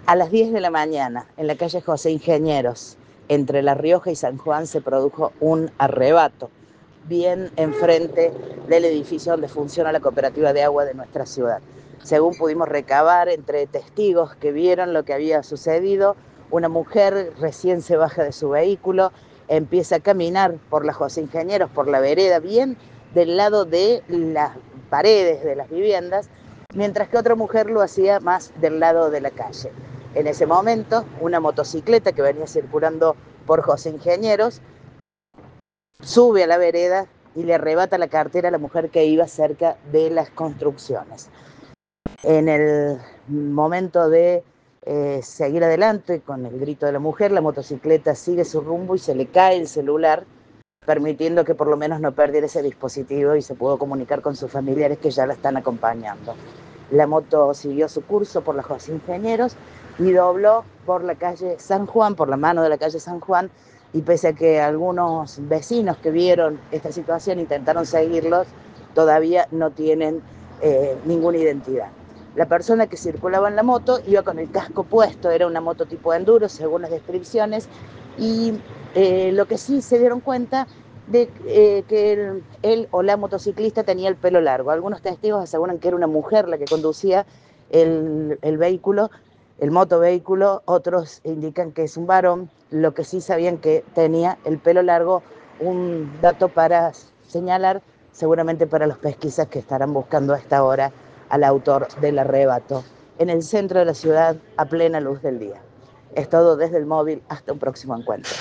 A las 10 de la mañana, en la calle José Ingenieros, entre La Rioja y San Juan, se produjo un arrebato, bien enfrente del edificio donde funciona la cooperativa de agua de nuestra ciudad. Según pudimos recabar entre testigos que vieron lo que había sucedido, una mujer recién se baja de su vehículo, empieza a caminar por la José Ingenieros, por la vereda, bien del lado de las paredes de las viviendas, mientras que otra mujer lo hacía más del lado de la calle. En ese momento, una motocicleta que venía circulando por José Ingenieros sube a la vereda y le arrebata la cartera a la mujer que iba cerca de las construcciones. En el momento de seguir adelante con el grito de la mujer, la motocicleta sigue su rumbo y se le cae el celular, permitiendo que por lo menos no perdiera ese dispositivo y se pudo comunicar con sus familiares que ya la están acompañando. La moto siguió su curso por la José Ingenieros y dobló por la calle San Juan, por la mano de la calle San Juan, y pese a que algunos vecinos que vieron esta situación intentaron seguirlos, todavía no tienen ninguna identidad. La persona que circulaba en la moto iba con el casco puesto, era una moto tipo enduro, según las descripciones, y lo que sí se dieron cuenta de que él o la motociclista tenía el pelo largo. Algunos testigos aseguran que era una mujer la que conducía el vehículo, el motovehículo, otros indican que es un varón, lo que sí sabían que tenía el pelo largo, un dato para señalar, seguramente para los pesquisas que estarán buscando a esta hora al autor del arrebato, en el centro de la ciudad a plena luz del día. Es todo desde el móvil, hasta un próximo encuentro.